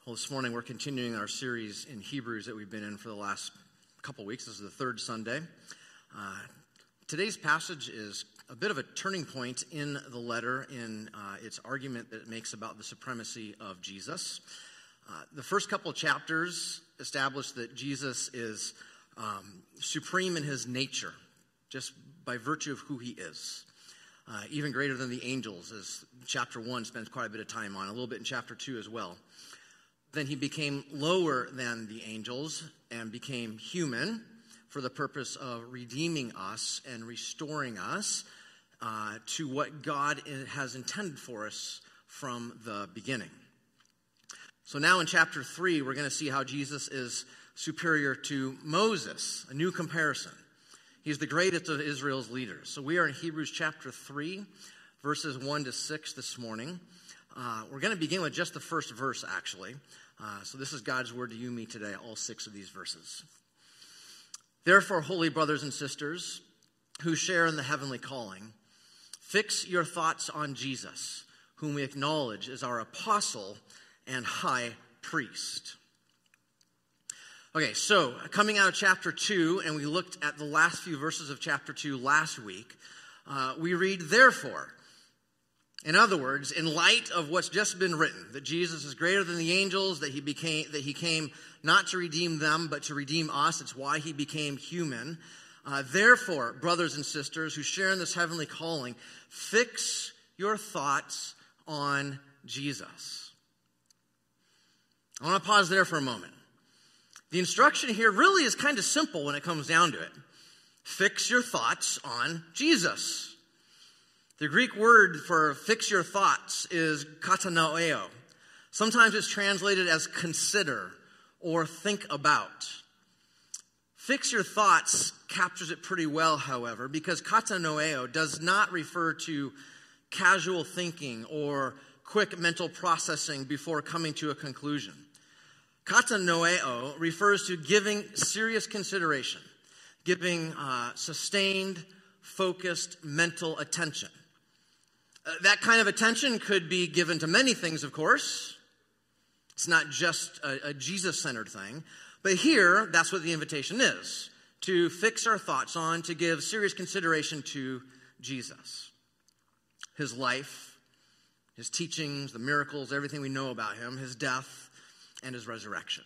Well, this morning we're continuing our series in Hebrews that we've been in for the last couple weeks. This is the third Sunday. Today's passage is a bit of a turning point in the letter in its argument that it makes about the supremacy of Jesus. The first couple of chapters establish that Jesus is supreme in his nature, just by virtue of who he is. Even greater than the angels, as chapter 1 spends quite a bit of time on, a little bit in chapter 2 as well. Then he became lower than the angels and became human for the purpose of redeeming us and restoring us to what God has intended for us from the beginning. So now in chapter 3, we're going to see how Jesus is superior to Moses, a new comparison. He's the greatest of Israel's leaders. So we are in Hebrews chapter 3, verses 1 to 6 this morning. We're going to begin with just the first verse, actually. So this is God's word to you and me today, all 6 of these verses. Therefore, holy brothers and sisters who share in the heavenly calling, fix your thoughts on Jesus, whom we acknowledge as our apostle and high priest. Okay, so coming out of chapter 2, and we looked at the last few verses of chapter 2 last week, we read, therefore. In other words, in light of what's just been written, that Jesus is greater than the angels, that he came not to redeem them, but to redeem us. It's why he became human. Therefore, brothers and sisters who share in this heavenly calling, fix your thoughts on Jesus. I want to pause there for a moment. The instruction here really is kind of simple when it comes down to it. Fix your thoughts on Jesus. The Greek word for fix your thoughts is katanoeo. Sometimes it's translated as consider or think about. Fix your thoughts captures it pretty well, however, because katanoeo does not refer to casual thinking or quick mental processing before coming to a conclusion. Katanoeo refers to giving serious consideration, giving sustained, focused mental attention. That kind of attention could be given to many things, of course. It's not just a Jesus-centered thing. But here, that's what the invitation is, to fix our thoughts on, to give serious consideration to Jesus. His life, his teachings, the miracles, everything we know about him, his death, and his resurrection.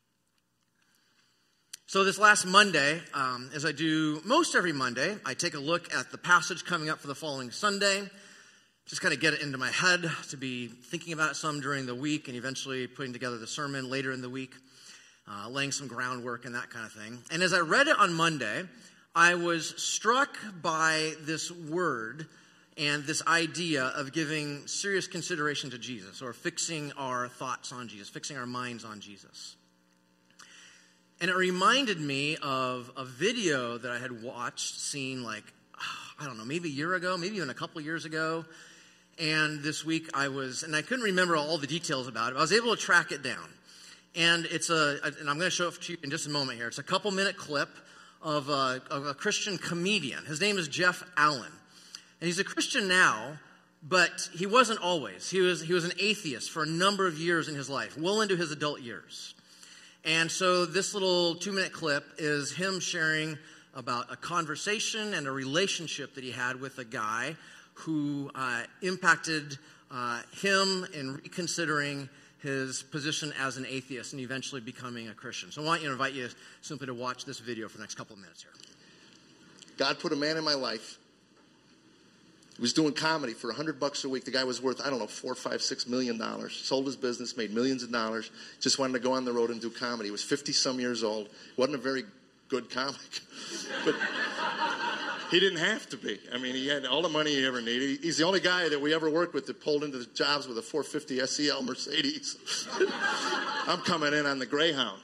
So this last Monday, as I do most every Monday, I take a look at the passage coming up for the following Sunday. Just kind of get it into my head to be thinking about it some during the week and eventually putting together the sermon later in the week, laying some groundwork and that kind of thing. And as I read it on Monday, I was struck by this word and this idea of giving serious consideration to Jesus, or fixing our thoughts on Jesus, fixing our minds on Jesus. And it reminded me of a video that I had watched, seen maybe a year ago, maybe even a couple years ago. And this week and I couldn't remember all the details about it, but I was able to track it down. And and I'm going to show it to you in just a moment here. It's a couple-minute clip of a Christian comedian. His name is Jeff Allen. And he's a Christian now, but he wasn't always. He was an atheist for a number of years in his life, well into his adult years. And so this little 2-minute clip is him sharing about a conversation and a relationship that he had with a guy who impacted him in reconsidering his position as an atheist and eventually becoming a Christian. So I want to invite you simply to watch this video for the next couple of minutes here. God put a man in my life. He was doing comedy for $100 a week. The guy was worth, $4, $5, $6 million. Sold his business, made millions of dollars. Just wanted to go on the road and do comedy. He was 50-some years old. Wasn't a very good comic. But he didn't have to be. I mean, he had all the money he ever needed. He's the only guy that we ever worked with that pulled into the jobs with a 450 SEL Mercedes. I'm coming in on the Greyhound,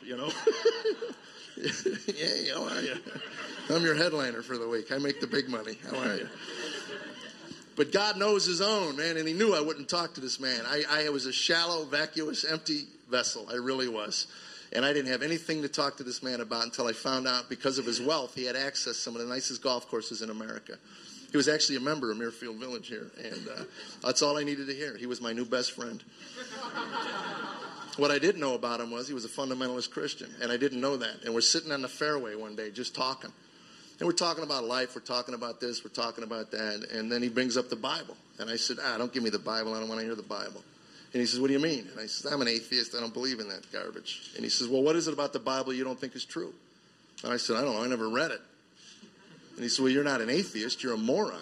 Hey, how are you? I'm your headliner for the week. I make the big money. How are you? But God knows his own, man, and he knew I wouldn't talk to this man. I was a shallow, vacuous, empty vessel. I really was. And I didn't have anything to talk to this man about until I found out because of his wealth, he had access to some of the nicest golf courses in America. He was actually a member of Muirfield Village here, and that's all I needed to hear. He was my new best friend. What I didn't know about him was he was a fundamentalist Christian, and I didn't know that. And we're sitting on the fairway one day just talking. And we're talking about life, we're talking about this, we're talking about that, and then he brings up the Bible. And I said, don't give me the Bible, I don't want to hear the Bible. And he says, what do you mean? And I said, I'm an atheist, I don't believe in that garbage. And he says, well, what is it about the Bible you don't think is true? And I said, I don't know, I never read it. And he said, well, you're not an atheist, you're a moron.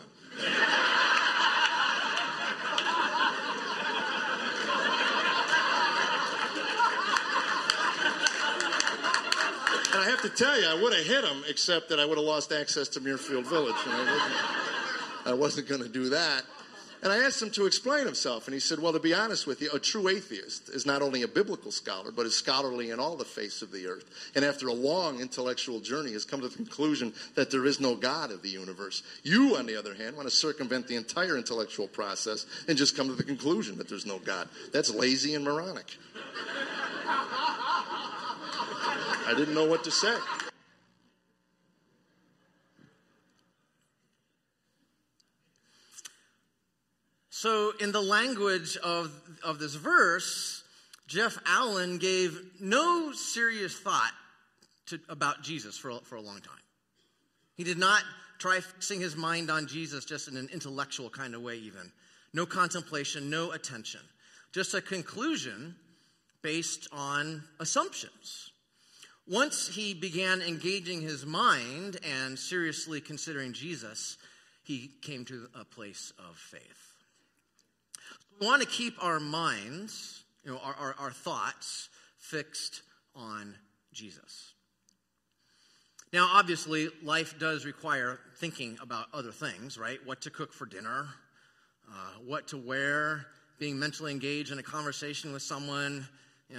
And I have to tell you, I would have hit him, except that I would have lost access to Muirfield Village. And I wasn't going to do that. And I asked him to explain himself. And he said, well, to be honest with you, a true atheist is not only a biblical scholar, but is scholarly in all the face of the earth. And after a long intellectual journey has come to the conclusion that there is no God of the universe. You, on the other hand, want to circumvent the entire intellectual process and just come to the conclusion that there's no God. That's lazy and moronic. I didn't know what to say. So in the language of this verse, Jeff Allen gave no serious thought about Jesus for a long time. He did not try fixing his mind on Jesus just in an intellectual kind of way even. No contemplation, no attention. Just a conclusion based on assumptions. Once he began engaging his mind and seriously considering Jesus, he came to a place of faith. We want to keep our minds, our thoughts fixed on Jesus. Now, obviously, life does require thinking about other things, right? What to cook for dinner, what to wear, being mentally engaged in a conversation with someone,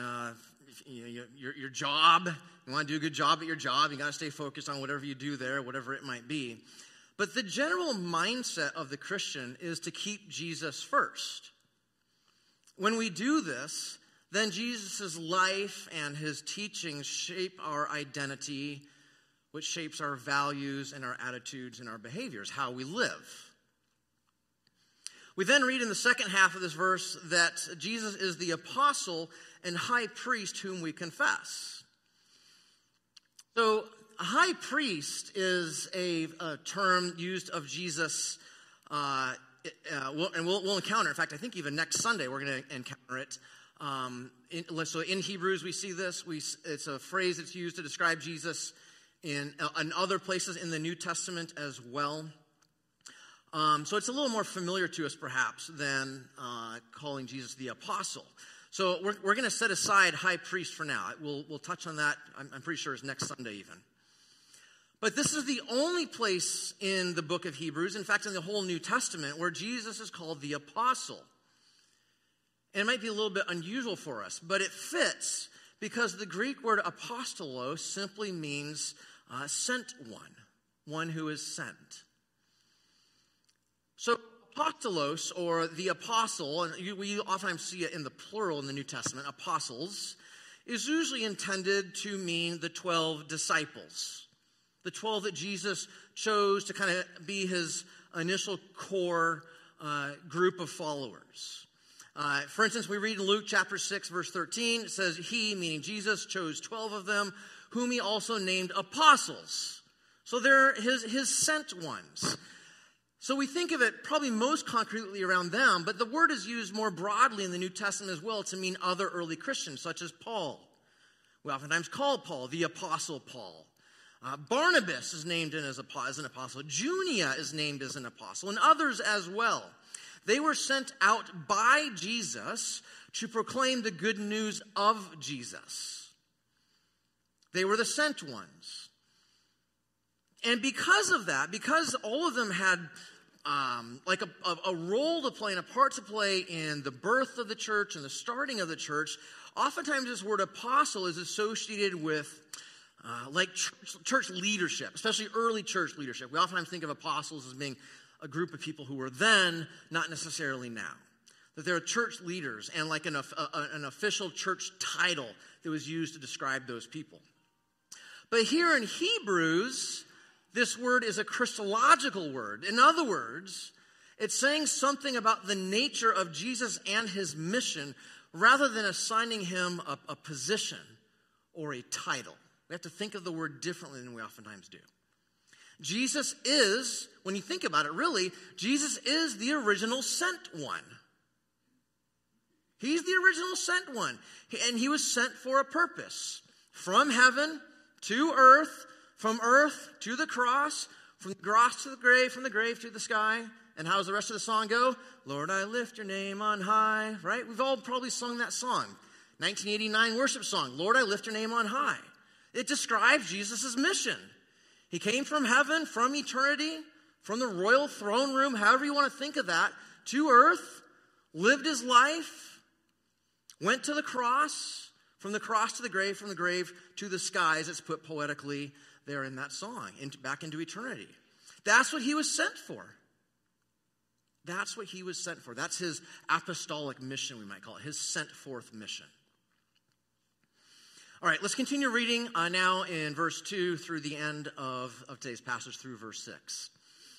your job. You want to do a good job at your job. You got to stay focused on whatever you do there, whatever it might be. But the general mindset of the Christian is to keep Jesus first. When we do this, then Jesus' life and his teachings shape our identity, which shapes our values and our attitudes and our behaviors, how we live. We then read in the second half of this verse that Jesus is the apostle and high priest whom we confess. So, a high priest is a term used of Jesus, and we'll encounter. In fact, I think even next Sunday we're going to encounter it. So in Hebrews we see this. It's a phrase that's used to describe Jesus in other places in the New Testament as well. So it's a little more familiar to us perhaps than calling Jesus the apostle. So we're going to set aside high priest for now. We'll touch on that. I'm pretty sure it's next Sunday even. But this is the only place in the book of Hebrews, in fact in the whole New Testament, where Jesus is called the apostle. And it might be a little bit unusual for us, but it fits because the Greek word apostolos simply means sent one who is sent. So apostolos, or the apostle, and we oftentimes see it in the plural in the New Testament, apostles, is usually intended to mean the 12 disciples. The 12 that Jesus chose to kind of be his initial core group of followers. For instance, we read in Luke chapter 6, verse 13, it says, he, meaning Jesus, chose 12 of them, whom he also named apostles. So they're his sent ones. So we think of it probably most concretely around them, but the word is used more broadly in the New Testament as well to mean other early Christians, such as Paul. We oftentimes call Paul the Apostle Paul. Barnabas is named as an apostle. Junia is named as an apostle, and others as well. They were sent out by Jesus to proclaim the good news of Jesus. They were the sent ones. And because of that, because all of them had a role to play and a part to play in the birth of the church and the starting of the church, oftentimes this word apostle is associated with church leadership, especially early church leadership. We oftentimes think of apostles as being a group of people who were then, not necessarily now. That they're church leaders and like an official church title that was used to describe those people. But here in Hebrews, this word is a Christological word. In other words, it's saying something about the nature of Jesus and his mission rather than assigning him a position or a title. We have to think of the word differently than we oftentimes do. Jesus is, when you think about it, really, Jesus is the original sent one. He's the original sent one. And he was sent for a purpose. From heaven to earth, from earth to the cross, from the cross to the grave, from the grave to the sky. And how does the rest of the song go? Lord, I lift your name on high. Right? We've all probably sung that song. 1989 worship song, Lord, I lift your name on high. It describes Jesus' mission. He came from heaven, from eternity, from the royal throne room, however you want to think of that, to earth, lived his life, went to the cross, from the cross to the grave, from the grave to the skies. It's put poetically there in that song, back into eternity. That's what he was sent for. That's what he was sent for. That's his apostolic mission, we might call it, his sent forth mission. All right, let's continue reading now in verse 2 through the end of today's passage through verse 6.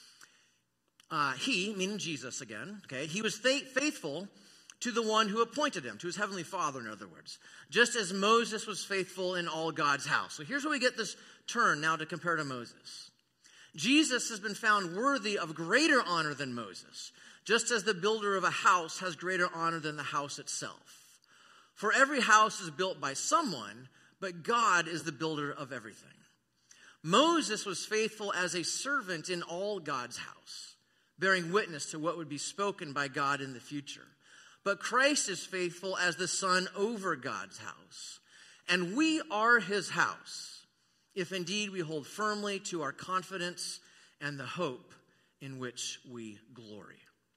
He, meaning Jesus again, okay, he was faithful to the one who appointed him, to his heavenly Father, in other words, just as Moses was faithful in all God's house. So here's where we get this turn now to compare to Moses. Jesus has been found worthy of greater honor than Moses, just as the builder of a house has greater honor than the house itself. For every house is built by someone, but God is the builder of everything. Moses was faithful as a servant in all God's house, bearing witness to what would be spoken by God in the future. But Christ is faithful as the Son over God's house. And we are his house, if indeed we hold firmly to our confidence and the hope in which we glory.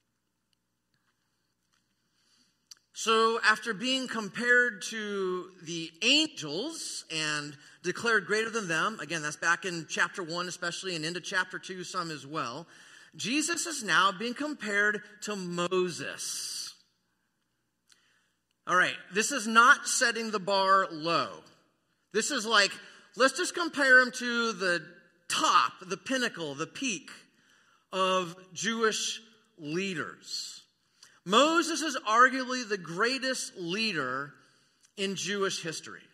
So after being compared to the angels and declared greater than them, again, that's back in chapter 1 especially, and into chapter 2 some as well, Jesus is now being compared to Moses. All right, this is not setting the bar low. This is like, let's just compare him to the top, the pinnacle, the peak of Jewish leaders. Moses is arguably the greatest leader in Jewish history.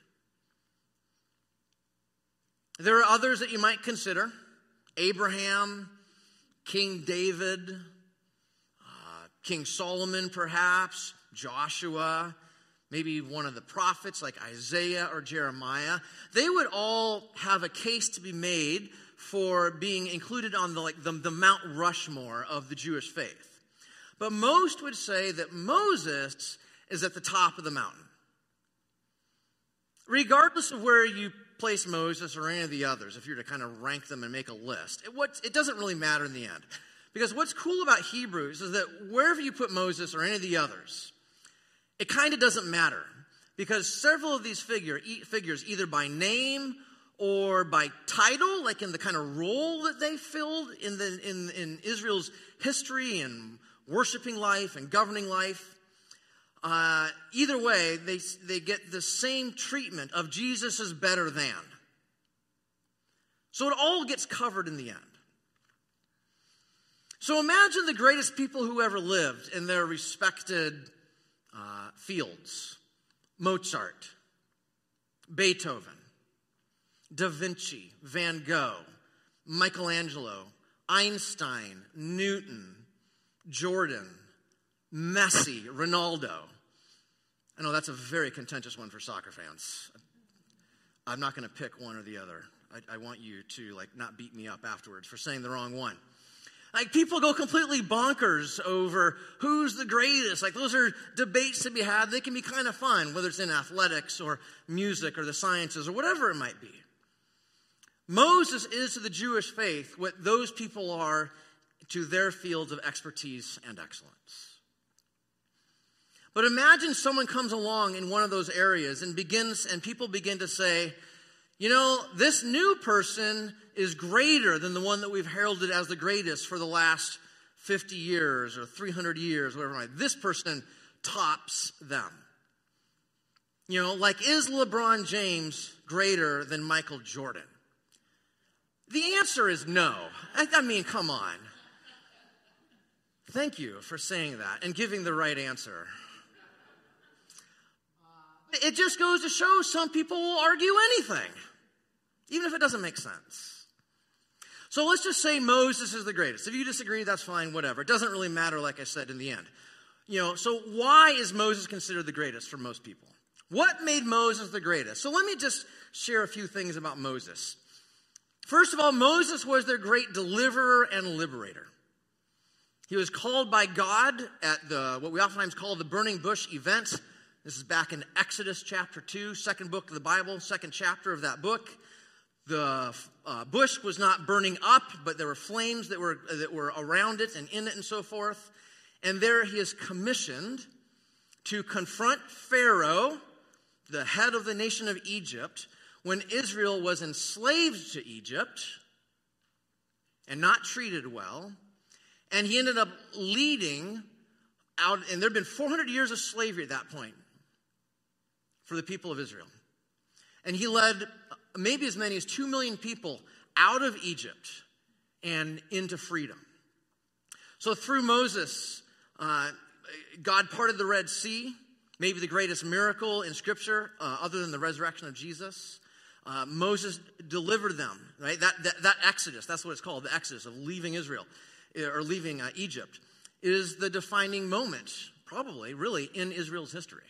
There are others that you might consider. Abraham, King David, King Solomon perhaps, Joshua, maybe one of the prophets like Isaiah or Jeremiah. They would all have a case to be made for being included on the Mount Rushmore of the Jewish faith. But most would say that Moses is at the top of the mountain. Regardless of where you place Moses or any of the others, if you're to kind of rank them and make a list, it doesn't really matter in the end. Because what's cool about Hebrews is that wherever you put Moses or any of the others, it kind of doesn't matter. Because several of these figures, either by name or by title, like in the kind of role that they filled in Israel's history and worshiping life and governing life, either way, they get the same treatment of Jesus is better than. So it all gets covered in the end. So imagine the greatest people who ever lived in their respected fields. Mozart, Beethoven, Da Vinci, Van Gogh, Michelangelo, Einstein, Newton, Jordan, Messi, Ronaldo. I know that's a very contentious one for soccer fans. I'm not going to pick one or the other. I want you to not beat me up afterwards for saying the wrong one. People go completely bonkers over who's the greatest. Those are debates to be had. They can be kind of fun, whether it's in athletics or music or the sciences or whatever it might be. Moses is to the Jewish faith what those people are to their fields of expertise and excellence. But imagine someone comes along in one of those areas and people begin to say, this new person is greater than the one that we've heralded as the greatest for the last 50 years or 300 years, whatever it might be. This person tops them. Is LeBron James greater than Michael Jordan? The answer is no. I mean, come on. Thank you for saying that and giving the right answer. It just goes to show some people will argue anything, even if it doesn't make sense. So let's just say Moses is the greatest. If you disagree, that's fine, whatever. It doesn't really matter, like I said, in the end. So why is Moses considered the greatest for most people? What made Moses the greatest? So let me just share a few things about Moses. First of all, Moses was their great deliverer and liberator. He was called by God at what we oftentimes call the burning bush event. This is back in Exodus chapter 2, second book of the Bible, second chapter of that book. The bush was not burning up, but there were flames that were around it and in it and so forth. And there he is commissioned to confront Pharaoh, the head of the nation of Egypt, when Israel was enslaved to Egypt and not treated well. And he ended up leading out, and there had been 400 years of slavery at that point for the people of Israel. And he led maybe as many as 2 million people out of Egypt and into freedom. So through Moses, God parted the Red Sea, maybe the greatest miracle in Scripture, other than the resurrection of Jesus. Moses delivered them, right? That Exodus, that's what it's called, the Exodus of leaving Israel, or leaving Egypt, is the defining moment, probably, really, in Israel's history.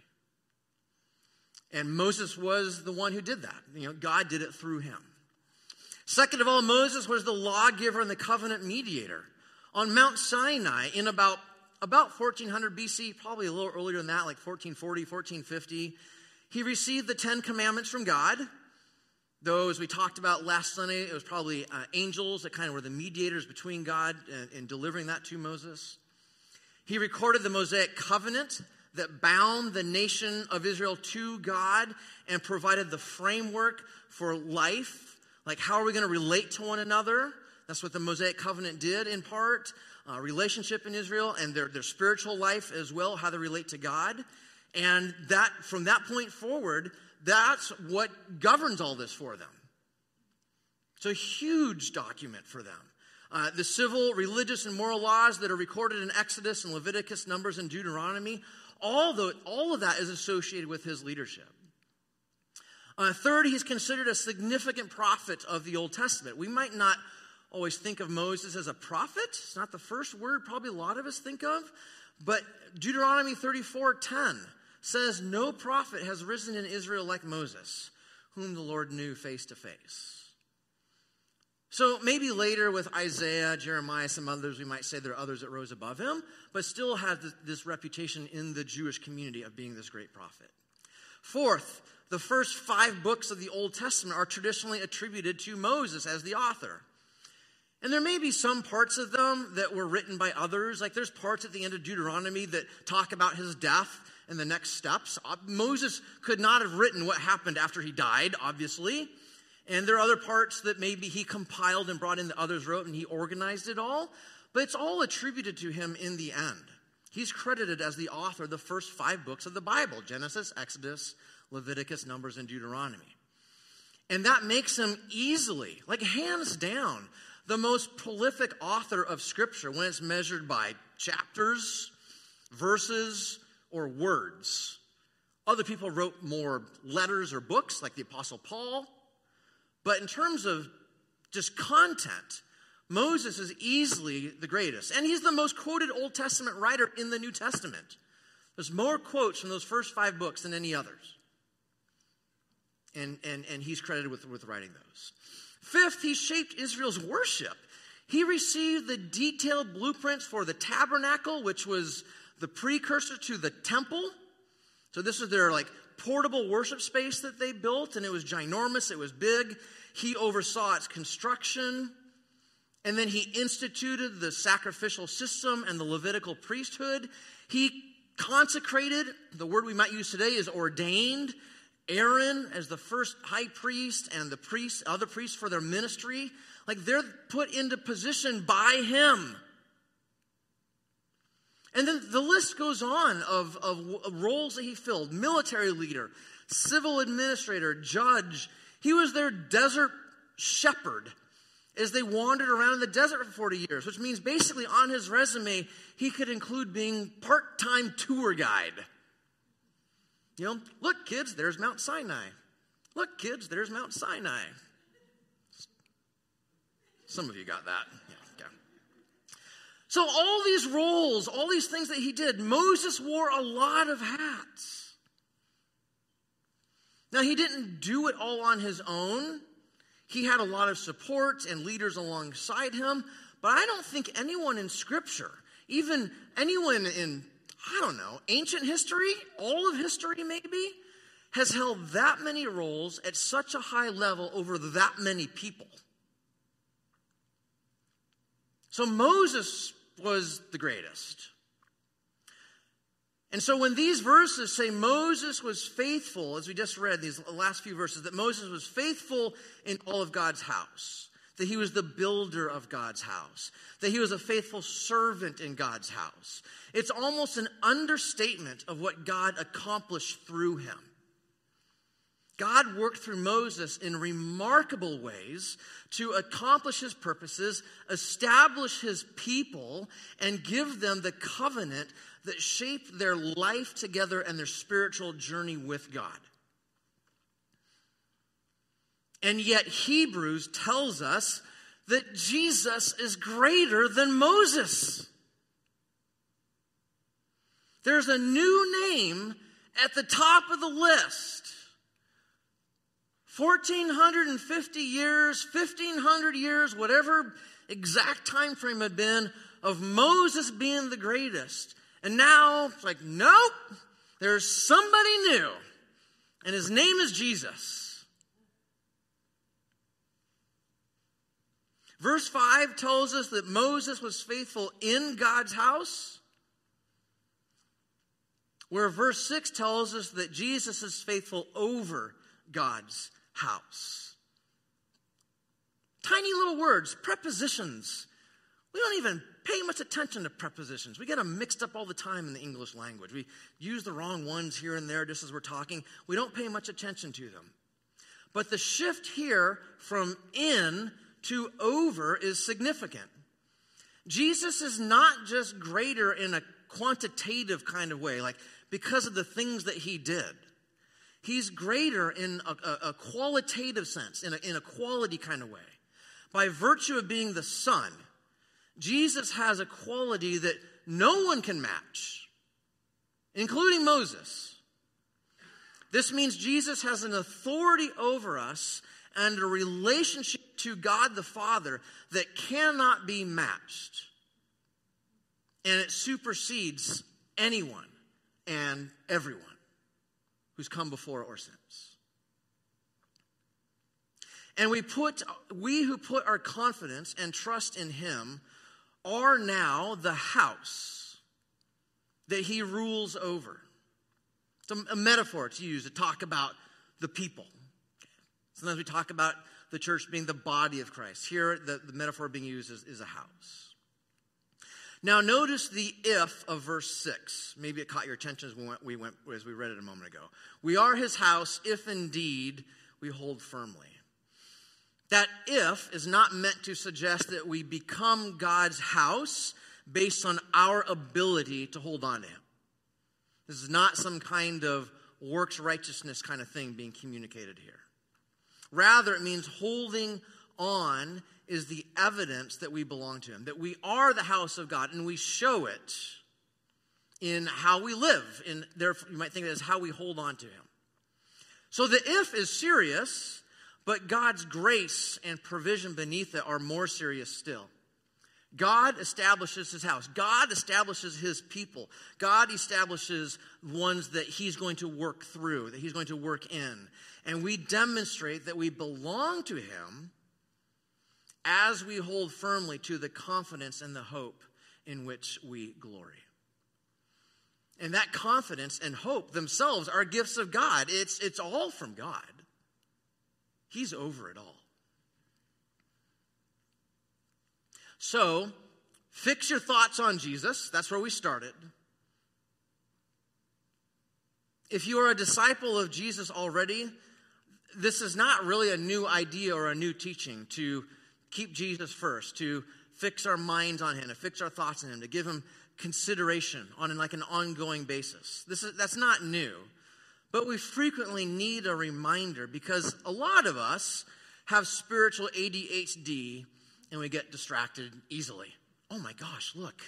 And Moses was the one who did that. God did it through him. Second of all, Moses was the lawgiver and the covenant mediator. On Mount Sinai, in about 1400 BC, probably a little earlier than that, like 1440, 1450, he received the 10 Commandments from God. Though, as we talked about last Sunday, it was probably angels that kind of were the mediators between God and delivering that to Moses. He recorded the Mosaic covenant that bound the nation of Israel to God and provided the framework for life. Like, how are we going to relate to one another? That's what the Mosaic covenant did in part. Relationship in Israel and their spiritual life as well, how they relate to God. And that from that point forward, that's what governs all this for them. It's a huge document for them. The civil, religious, and moral laws that are recorded in Exodus and Leviticus, Numbers, and Deuteronomy, all of that is associated with his leadership. Third, he's considered a significant prophet of the Old Testament. We might not always think of Moses as a prophet. It's not the first word probably a lot of us think of. But Deuteronomy 34:10 says, "No prophet has risen in Israel like Moses, whom the Lord knew face to face." So maybe later with Isaiah, Jeremiah, some others, we might say there are others that rose above him, but still had this reputation in the Jewish community of being this great prophet. Fourth, the first 5 books of the Old Testament are traditionally attributed to Moses as the author. And there may be some parts of them that were written by others. Like there's parts at the end of Deuteronomy that talk about his death and the next steps. Moses could not have written what happened after he died, obviously. And there are other parts that maybe he compiled and brought in that others wrote and he organized it all. But it's all attributed to him in the end. He's credited as the author of the first 5 books of the Bible: Genesis, Exodus, Leviticus, Numbers, and Deuteronomy. And that makes him easily, like hands down, the most prolific author of Scripture when it's measured by chapters, verses, or words. Other people wrote more letters or books, like the Apostle Paul. But in terms of just content, Moses is easily the greatest. And he's the most quoted Old Testament writer in the New Testament. There's more quotes from those first 5 books than any others. And he's credited with writing those. Fifth, he shaped Israel's worship. He received the detailed blueprints for the tabernacle, which was the precursor to the temple. So this is their portable worship space that they built, and it was ginormous, it was big. He oversaw its construction, and then he instituted the sacrificial system and the Levitical priesthood. He consecrated, the word we might use today is ordained, Aaron as the first high priest and the priests, other priests for their ministry. They're put into position by him. And then the list goes on of roles that he filled: military leader, civil administrator, judge. He was their desert shepherd as they wandered around in the desert for 40 years, which means basically on his resume, he could include being part-time tour guide. Look, kids, there's Mount Sinai. Look, kids, there's Mount Sinai. Some of you got that. Yeah, okay. So all these roles, all these things that he did, Moses wore a lot of hats. Now, he didn't do it all on his own. He had a lot of support and leaders alongside him. But I don't think anyone in Scripture, even anyone in, ancient history, all of history maybe, has held that many roles at such a high level over that many people. So Moses was the greatest. And so when these verses say Moses was faithful, as we just read these last few verses, that Moses was faithful in all of God's house, that he was the builder of God's house, that he was a faithful servant in God's house, it's almost an understatement of what God accomplished through him. God worked through Moses in remarkable ways to accomplish his purposes, establish his people, and give them the covenant that shaped their life together and their spiritual journey with God. And yet Hebrews tells us that Jesus is greater than Moses. There's a new name at the top of the list. 1,450 years, 1,500 years, whatever exact time frame had been of Moses being the greatest. And now it's like, nope, there's somebody new. And his name is Jesus. Verse 5 tells us that Moses was faithful in God's house, where verse 6 tells us that Jesus is faithful over God's house. Tiny little words, prepositions. We don't even pay much attention to prepositions. We get them mixed up all the time in the English language. We use the wrong ones here and there just as we're talking. We don't pay much attention to them. But the shift here from in to over is significant. Jesus is not just greater in a quantitative kind of way, like because of the things that he did. He's greater in a qualitative sense, in a quality kind of way. By virtue of being the Son, Jesus has a quality that no one can match, including Moses. This means Jesus has an authority over us and a relationship to God the Father that cannot be matched. And it supersedes anyone and everyone who's come before or since. And we who put our confidence and trust in him are now the house that he rules over. It's a metaphor to use to talk about the people. Sometimes we talk about the church being the body of Christ. Here, the metaphor being used is a house. Now, notice the if of verse 6. Maybe it caught your attention as we read it a moment ago. We are his house if indeed we hold firmly. That if is not meant to suggest that we become God's house based on our ability to hold on to him. This is not some kind of works righteousness kind of thing being communicated here. Rather, it means holding on is the evidence that we belong to him, that we are the house of God, and we show it in how we live. Therefore, you might think of it as how we hold on to him. So the if is serious, but God's grace and provision beneath it are more serious still. God establishes his house. God establishes his people. God establishes ones that he's going to work through, that he's going to work in. And we demonstrate that we belong to him as we hold firmly to the confidence and the hope in which we glory. And that confidence and hope themselves are gifts of God. It's all from God. He's over it all. So, fix your thoughts on Jesus. That's where we started. If you are a disciple of Jesus already, this is not really a new idea or a new teaching to keep Jesus first, to fix our minds on him, to fix our thoughts on him, to give him consideration on like an ongoing basis. That's not new. But we frequently need a reminder because a lot of us have spiritual ADHD and we get distracted easily. Oh my gosh, look.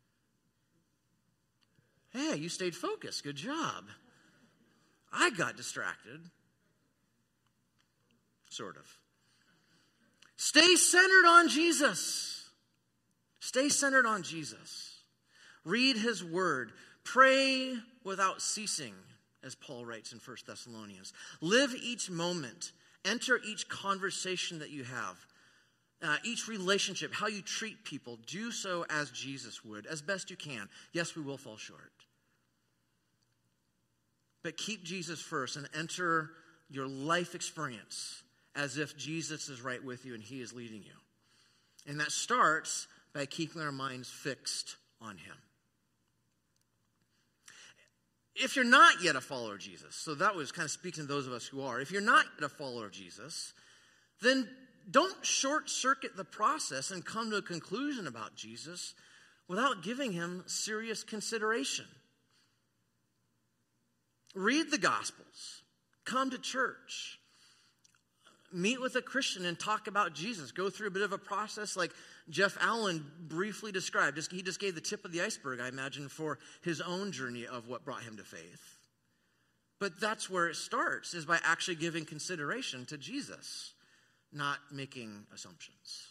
Hey, you stayed focused. Good job. I got distracted. Sort of. Stay centered on Jesus. Stay centered on Jesus. Read his word. Pray without ceasing, as Paul writes in 1 Thessalonians. Live each moment. Enter each conversation that you have. Each relationship, how you treat people. Do so as Jesus would, as best you can. Yes, we will fall short. But keep Jesus first and enter your life experience as if Jesus is right with you and he is leading you. And that starts by keeping our minds fixed on him. If you're not yet a follower of Jesus, so that was kind of speaking to those of us who are. If you're not yet a follower of Jesus, then don't short-circuit the process and come to a conclusion about Jesus without giving him serious consideration. Read the Gospels. Come to church. Meet with a Christian and talk about Jesus. Go through a bit of a process like Jeff Allen briefly described. He just gave the tip of the iceberg, I imagine, for his own journey of what brought him to faith. But that's where it starts, is by actually giving consideration to Jesus, not making assumptions.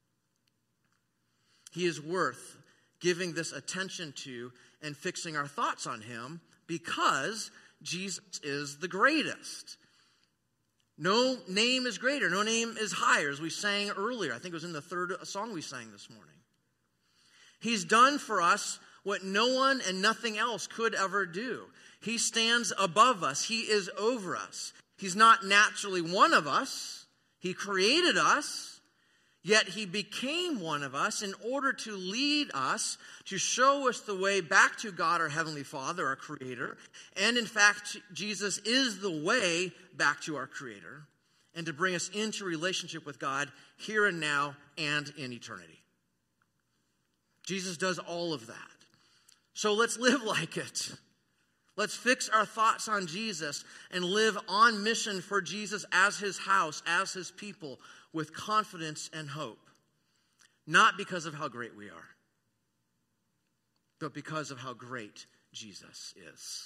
He is worth giving this attention to and fixing our thoughts on him because Jesus is the greatest. No name is greater. No name is higher, as we sang earlier. I think it was in the third song we sang this morning. He's done for us what no one and nothing else could ever do. He stands above us. He is over us. He's not naturally one of us. He created us. Yet he became one of us in order to lead us, to show us the way back to God, our Heavenly Father, our Creator. And in fact, Jesus is the way back to our Creator, and to bring us into relationship with God here and now and in eternity. Jesus does all of that. So let's live like it. Let's fix our thoughts on Jesus and live on mission for Jesus as his house, as his people, with confidence and hope. Not because of how great we are, but because of how great Jesus is.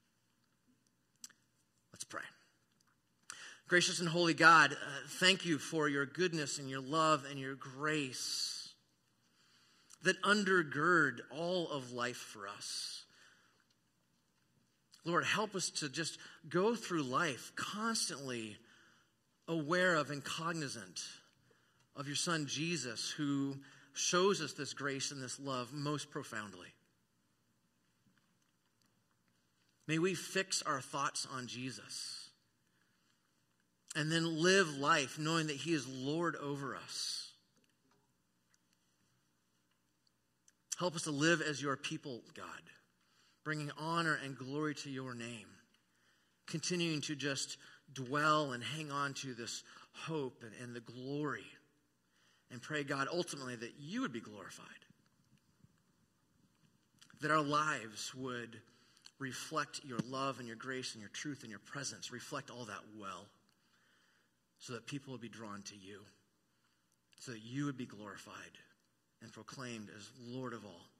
Let's pray. Gracious and holy God, thank you for your goodness and your love and your grace that undergird all of life for us. Lord, help us to just go through life constantly aware of and cognizant of your Son Jesus, who shows us this grace and this love most profoundly. May we fix our thoughts on Jesus and then live life knowing that he is Lord over us. Help us to live as your people, God, bringing honor and glory to your name, continuing to just dwell and hang on to this hope and the glory, and pray, God, ultimately that you would be glorified, that our lives would reflect your love and your grace and your truth and your presence, reflect all that well, so that people would be drawn to you, so that you would be glorified and proclaimed as Lord of all.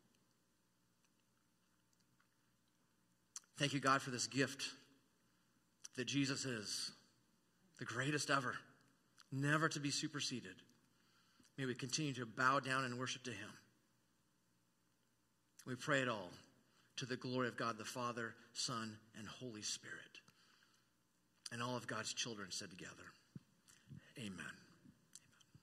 Thank you, God, for this gift that Jesus is the greatest ever, never to be superseded. May we continue to bow down and worship to him. We pray it all to the glory of God the Father, Son, and Holy Spirit. And all of God's children said together, amen.